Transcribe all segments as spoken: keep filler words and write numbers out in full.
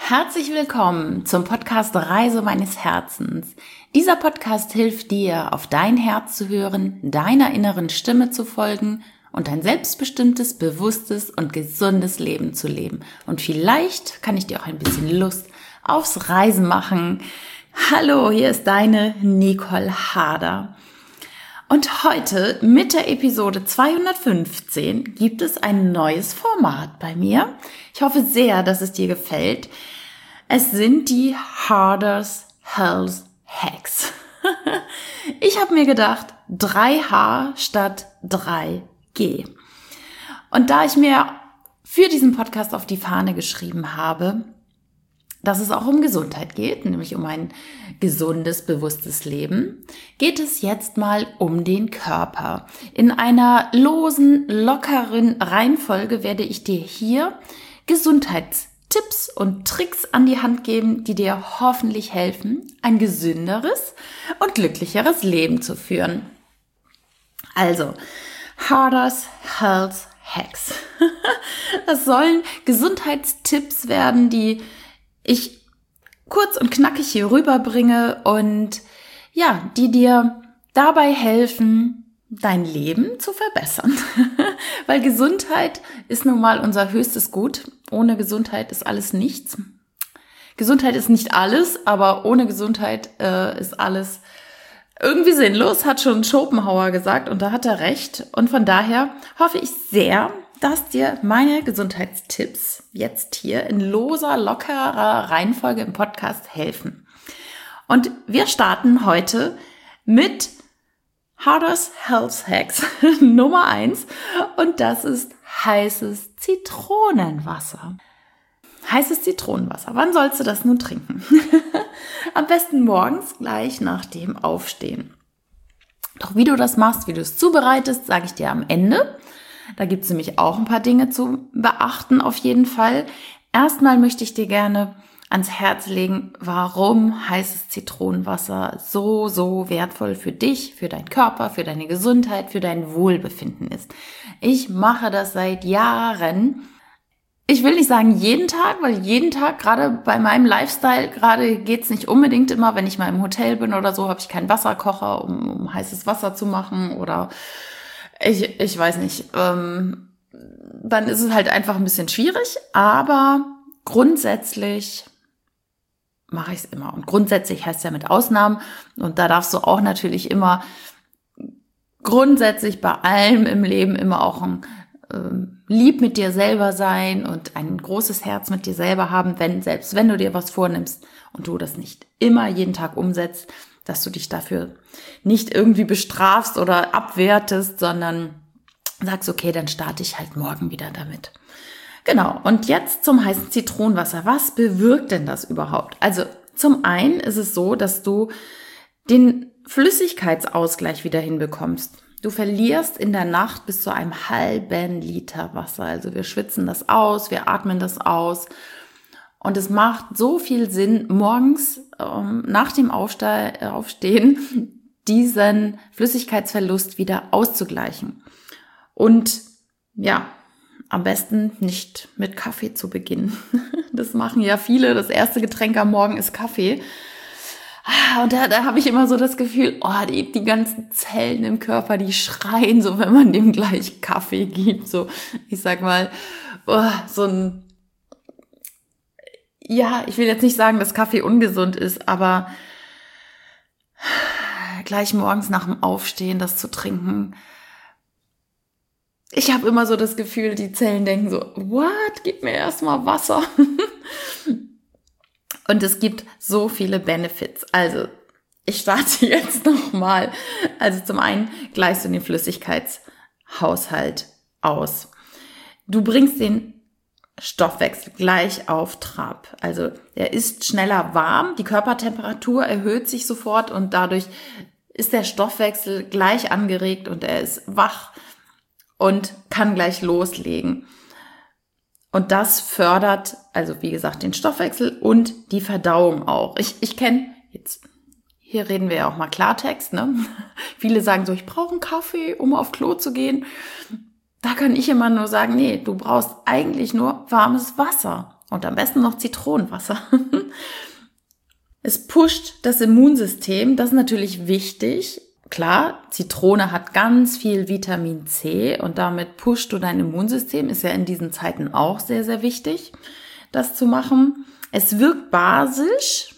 Herzlich willkommen zum Podcast Reise meines Herzens. Dieser Podcast hilft dir, auf dein Herz zu hören, deiner inneren Stimme zu folgen und ein selbstbestimmtes, bewusstes und gesundes Leben zu leben. Und vielleicht kann ich dir auch ein bisschen Lust aufs Reisen machen. Hallo, hier ist deine Nicole Harder. Und heute mit der Episode zweihundertfünfzehn gibt es ein neues Format bei mir. Ich hoffe sehr, dass es dir gefällt. Es sind die Harders Health Hacks. Ich habe mir gedacht, drei H statt drei G. Und da ich mir für diesen Podcast auf die Fahne geschrieben habe, dass es auch um Gesundheit geht, nämlich um ein gesundes, bewusstes Leben, geht es jetzt mal um den Körper. In einer losen, lockeren Reihenfolge werde ich dir hier Gesundheitstipps und Tricks an die Hand geben, die dir hoffentlich helfen, ein gesünderes und glücklicheres Leben zu führen. Also, Harders Health Hacks. Das sollen Gesundheitstipps werden, die ich kurz und knackig hier rüberbringe und ja, die dir dabei helfen, dein Leben zu verbessern. Weil Gesundheit ist nun mal unser höchstes Gut. Ohne Gesundheit ist alles nichts. Gesundheit ist nicht alles, aber ohne Gesundheit äh, ist alles irgendwie sinnlos, hat schon Schopenhauer gesagt und da hat er recht. Und von daher hoffe ich sehr, dass dir meine Gesundheitstipps jetzt hier in loser, lockerer Reihenfolge im Podcast helfen. Und wir starten heute mit Harders Health Hacks Nummer eins und das ist heißes Zitronenwasser. Heißes Zitronenwasser. Wann sollst du das nun trinken? Am besten morgens gleich nach dem Aufstehen. Doch wie du das machst, wie du es zubereitest, sage ich dir am Ende. Da gibt es nämlich auch ein paar Dinge zu beachten auf jeden Fall. Erstmal möchte ich dir gerne ans Herz legen, warum heißes Zitronenwasser so, so wertvoll für dich, für deinen Körper, für deine Gesundheit, für dein Wohlbefinden ist. Ich mache das seit Jahren. Ich will nicht sagen jeden Tag, weil jeden Tag, gerade bei meinem Lifestyle, gerade geht's nicht unbedingt immer, wenn ich mal im Hotel bin oder so, habe ich keinen Wasserkocher, um, um heißes Wasser zu machen oder Ich, ich weiß nicht, ähm, dann ist es halt einfach ein bisschen schwierig, aber grundsätzlich mache ich es immer. Und grundsätzlich heißt ja mit Ausnahmen und da darfst du auch natürlich immer grundsätzlich bei allem im Leben immer auch ein ähm, lieb mit dir selber sein und ein großes Herz mit dir selber haben, wenn selbst wenn du dir was vornimmst und du das nicht immer jeden Tag umsetzt, dass du dich dafür nicht irgendwie bestrafst oder abwertest, sondern sagst, okay, dann starte ich halt morgen wieder damit. Genau, und jetzt zum heißen Zitronenwasser. Was bewirkt denn das überhaupt? Also zum einen ist es so, dass du den Flüssigkeitsausgleich wieder hinbekommst. Du verlierst in der Nacht bis zu einem halben Liter Wasser. Also wir schwitzen das aus, wir atmen das aus. Und es macht so viel Sinn, morgens ähm, nach dem Aufste- Aufstehen diesen Flüssigkeitsverlust wieder auszugleichen. Und ja, am besten nicht mit Kaffee zu beginnen. Das machen ja viele. Das erste Getränk am Morgen ist Kaffee. Und da, da habe ich immer so das Gefühl, oh, die, die ganzen Zellen im Körper, die schreien so, wenn man dem gleich Kaffee gibt. So, ich sag mal, oh, so ein Ja, ich will jetzt nicht sagen, dass Kaffee ungesund ist, aber gleich morgens nach dem Aufstehen das zu trinken. Ich habe immer so das Gefühl, die Zellen denken so, what? Gib mir erstmal Wasser. Und es gibt so viele Benefits. Also, ich starte jetzt nochmal. Also zum einen gleichst du den Flüssigkeitshaushalt aus. Du bringst den Stoffwechsel gleich auf Trab. Also er ist schneller warm, die Körpertemperatur erhöht sich sofort und dadurch ist der Stoffwechsel gleich angeregt und er ist wach und kann gleich loslegen. Und das fördert, also wie gesagt, den Stoffwechsel und die Verdauung auch. Ich, ich kenne, jetzt hier reden wir ja auch mal Klartext, ne? Viele sagen so, ich brauche einen Kaffee, um auf Klo zu gehen. Da kann ich immer nur sagen, nee, du brauchst eigentlich nur warmes Wasser. und am besten noch Zitronenwasser. Es pusht das Immunsystem, das ist natürlich wichtig. Klar, Zitrone hat ganz viel Vitamin C und damit pusht du dein Immunsystem. Ist ja in diesen Zeiten auch sehr, sehr wichtig, das zu machen. Es wirkt basisch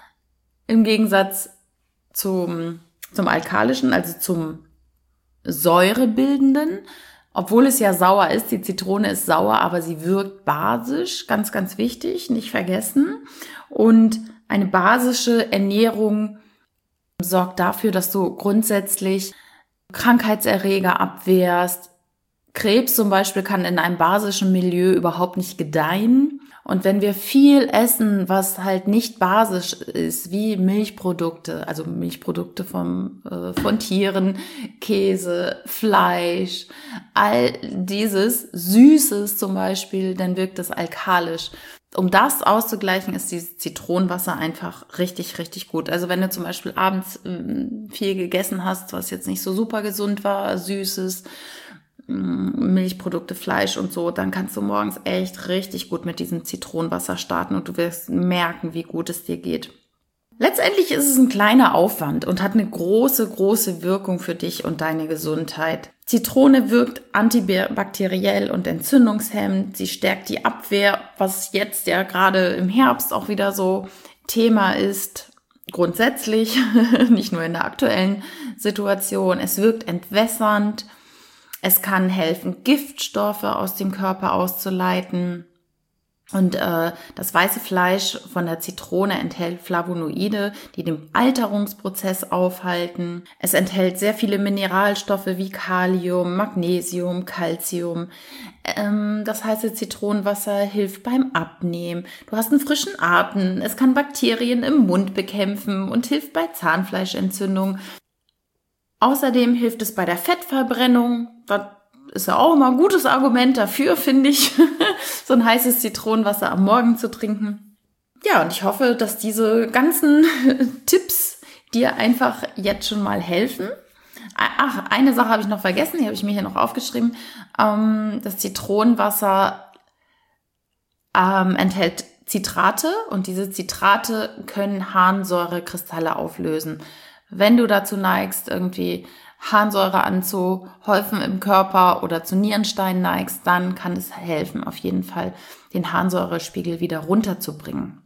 im Gegensatz zum, zum alkalischen, also zum säurebildenden. Obwohl es ja sauer ist, die Zitrone ist sauer, aber sie wirkt basisch. Ganz, ganz wichtig, nicht vergessen. Und eine basische Ernährung sorgt dafür, dass du grundsätzlich Krankheitserreger abwehrst. Krebs zum Beispiel kann in einem basischen Milieu überhaupt nicht gedeihen. Und wenn wir viel essen, was halt nicht basisch ist, wie Milchprodukte, also Milchprodukte vom, äh, von Tieren, Käse, Fleisch, all dieses, Süßes zum Beispiel, dann wirkt das alkalisch. Um das auszugleichen, ist dieses Zitronenwasser einfach richtig, richtig gut. Also wenn du zum Beispiel abends viel gegessen hast, was jetzt nicht so super gesund war, Süßes, Milchprodukte, Fleisch und so, dann kannst du morgens echt richtig gut mit diesem Zitronenwasser starten und du wirst merken, wie gut es dir geht. Letztendlich ist es ein kleiner Aufwand und hat eine große, große Wirkung für dich und deine Gesundheit. Zitrone wirkt antibakteriell und entzündungshemmend. Sie stärkt die Abwehr, was jetzt ja gerade im Herbst auch wieder so Thema ist. Grundsätzlich, nicht nur in der aktuellen Situation. Es wirkt entwässernd. Es kann helfen, Giftstoffe aus dem Körper auszuleiten. Und äh, das weiße Fleisch von der Zitrone enthält Flavonoide, die den Alterungsprozess aufhalten. Es enthält sehr viele Mineralstoffe wie Kalium, Magnesium, Calcium. Ähm, das heiße Zitronenwasser hilft beim Abnehmen. Du hast einen frischen Atem. Es kann Bakterien im Mund bekämpfen und hilft bei Zahnfleischentzündung. Außerdem hilft es bei der Fettverbrennung. Das ist ja auch immer ein gutes Argument dafür, finde ich, so ein heißes Zitronenwasser am Morgen zu trinken. Ja, und ich hoffe, dass diese ganzen Tipps dir einfach jetzt schon mal helfen. Ach, eine Sache habe ich noch vergessen, die habe ich mir hier noch aufgeschrieben. Das Zitronenwasser ähm, enthält Zitrate und diese Zitrate können Harnsäurekristalle auflösen. Wenn du dazu neigst, irgendwie Harnsäure anzuhäufen im Körper oder zu Nierensteinen neigst, dann kann es helfen, auf jeden Fall den Harnsäurespiegel wieder runterzubringen.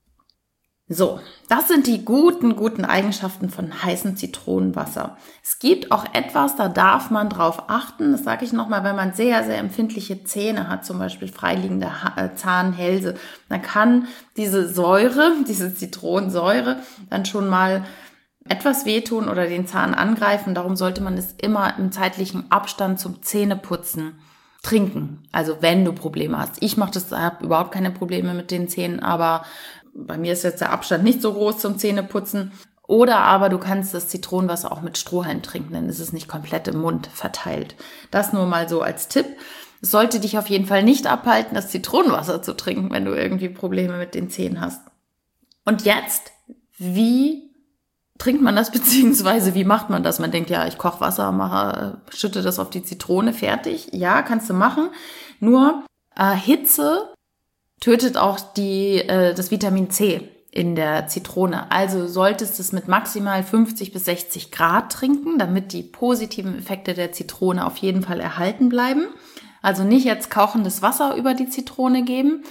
So, das sind die guten, guten Eigenschaften von heißem Zitronenwasser. Es gibt auch etwas, da darf man drauf achten. Das sage ich nochmal, wenn man sehr, sehr empfindliche Zähne hat, zum Beispiel freiliegende Zahnhälse, dann kann diese Säure, diese Zitronensäure dann schon mal etwas wehtun oder den Zahn angreifen. Darum sollte man es immer im zeitlichen Abstand zum Zähneputzen trinken. Also wenn du Probleme hast. Ich mache das, habe überhaupt keine Probleme mit den Zähnen, aber bei mir ist jetzt der Abstand nicht so groß zum Zähneputzen. Oder aber du kannst das Zitronenwasser auch mit Strohhalm trinken, dann ist es nicht komplett im Mund verteilt. Das nur mal so als Tipp. Es sollte dich auf jeden Fall nicht abhalten, das Zitronenwasser zu trinken, wenn du irgendwie Probleme mit den Zähnen hast. Und jetzt, wie trinkt man das, beziehungsweise wie macht man das? Man denkt, ja, ich koche Wasser, mache, schütte das auf die Zitrone, fertig. Ja, kannst du machen. Nur äh, Hitze tötet auch die äh, das Vitamin C in der Zitrone. Also solltest du es mit maximal fünfzig bis sechzig Grad trinken, damit die positiven Effekte der Zitrone auf jeden Fall erhalten bleiben. Also nicht jetzt kochendes Wasser über die Zitrone geben.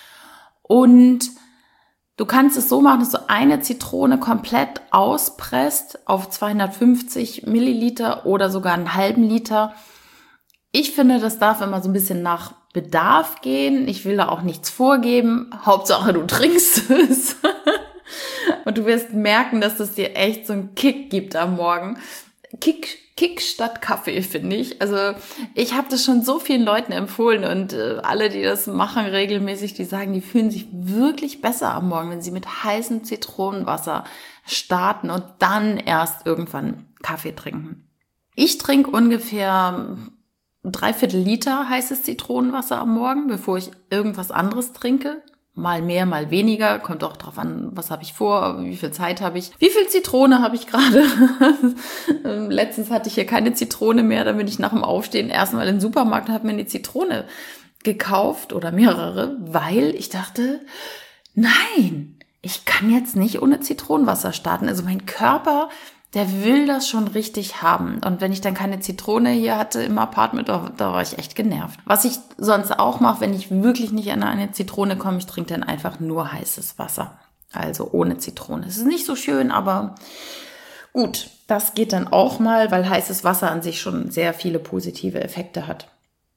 Und du kannst es so machen, dass du eine Zitrone komplett auspresst auf zweihundertfünfzig Milliliter oder sogar einen halben Liter. Ich finde, das darf immer so ein bisschen nach Bedarf gehen. Ich will da auch nichts vorgeben. Hauptsache, du trinkst es. Und du wirst merken, dass das dir echt so einen Kick gibt am Morgen. Kick, Kick statt Kaffee, finde ich. Also ich habe das schon so vielen Leuten empfohlen und äh, alle, die das machen regelmäßig, die sagen, die fühlen sich wirklich besser am Morgen, wenn sie mit heißem Zitronenwasser starten und dann erst irgendwann Kaffee trinken. Ich trinke ungefähr dreiviertel Liter heißes Zitronenwasser am Morgen, bevor ich irgendwas anderes trinke. Mal mehr, mal weniger. Kommt auch drauf an, was habe ich vor, wie viel Zeit habe ich. Wie viel Zitrone habe ich gerade? Letztens hatte ich hier keine Zitrone mehr. Dann bin ich nach dem Aufstehen erstmal in den Supermarkt und habe mir eine Zitrone gekauft oder mehrere, weil ich dachte, nein, ich kann jetzt nicht ohne Zitronenwasser starten. Also mein Körper, der will das schon richtig haben. Und wenn ich dann keine Zitrone hier hatte im Apartment, da, da war ich echt genervt. Was ich sonst auch mache, wenn ich wirklich nicht an eine Zitrone komme, ich trinke dann einfach nur heißes Wasser. Also ohne Zitrone. Es ist nicht so schön, aber gut, das geht dann auch mal, weil heißes Wasser an sich schon sehr viele positive Effekte hat.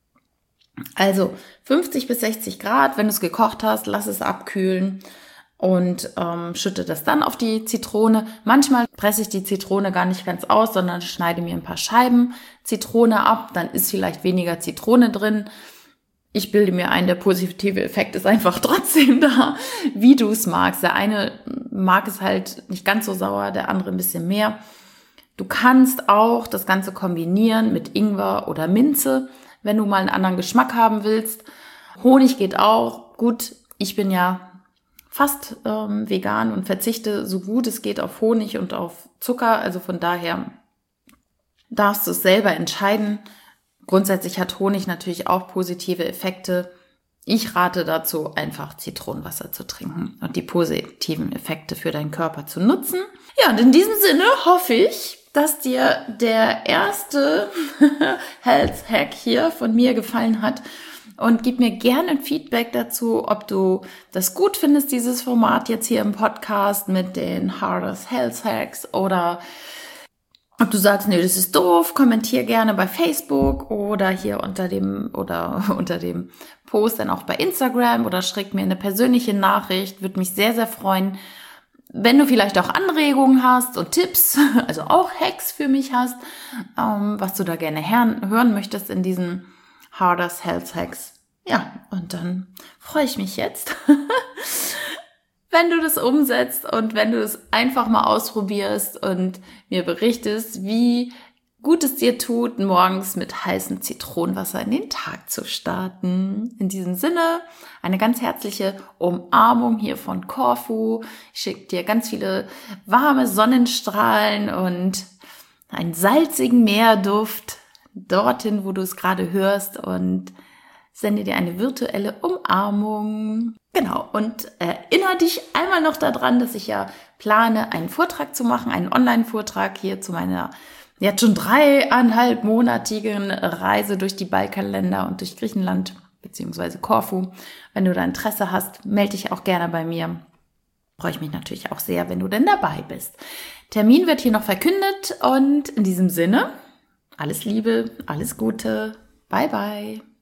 Also fünfzig bis sechzig Grad, wenn du es gekocht hast, lass es abkühlen. Und ähm, schütte das dann auf die Zitrone. Manchmal presse ich die Zitrone gar nicht ganz aus, sondern schneide mir ein paar Scheiben Zitrone ab. Dann ist vielleicht weniger Zitrone drin. Ich bilde mir ein, der positive Effekt ist einfach trotzdem da, wie du es magst. Der eine mag es halt nicht ganz so sauer, der andere ein bisschen mehr. Du kannst auch das Ganze kombinieren mit Ingwer oder Minze, wenn du mal einen anderen Geschmack haben willst. Honig geht auch. Gut, ich bin ja fast ähm, vegan und verzichte so gut es geht auf Honig und auf Zucker. Also von daher darfst du es selber entscheiden. Grundsätzlich hat Honig natürlich auch positive Effekte. Ich rate dazu, einfach Zitronenwasser zu trinken und die positiven Effekte für deinen Körper zu nutzen. Ja, und in diesem Sinne hoffe ich, dass dir der erste Health Hack hier von mir gefallen hat. Und gib mir gerne ein Feedback dazu, ob du das gut findest, dieses Format jetzt hier im Podcast mit den Hardest Health Hacks, oder ob du sagst, nee, das ist doof. Kommentier gerne bei Facebook oder hier unter dem oder unter dem Post dann auch bei Instagram oder schreib mir eine persönliche Nachricht. Würde mich sehr, sehr freuen. Wenn du vielleicht auch Anregungen hast und Tipps, also auch Hacks für mich hast, ähm, was du da gerne hören möchtest in diesen Hardest Health Hacks. Ja, und dann freue ich mich jetzt, wenn du das umsetzt und wenn du es einfach mal ausprobierst und mir berichtest, wie gut es dir tut, morgens mit heißem Zitronenwasser in den Tag zu starten. In diesem Sinne, eine ganz herzliche Umarmung hier von Korfu. Ich schicke dir ganz viele warme Sonnenstrahlen und einen salzigen Meerduft dorthin, wo du es gerade hörst, und sende dir eine virtuelle Umarmung. Genau, und erinnere dich einmal noch daran, dass ich ja plane, einen Vortrag zu machen, einen Online-Vortrag hier zu meiner jetzt schon dreieinhalbmonatigen Reise durch die Balkanländer und durch Griechenland bzw. Korfu. Wenn du da Interesse hast, melde dich auch gerne bei mir. Freue ich mich natürlich auch sehr, wenn du denn dabei bist. Termin wird hier noch verkündet und in diesem Sinne, alles Liebe, alles Gute, bye bye.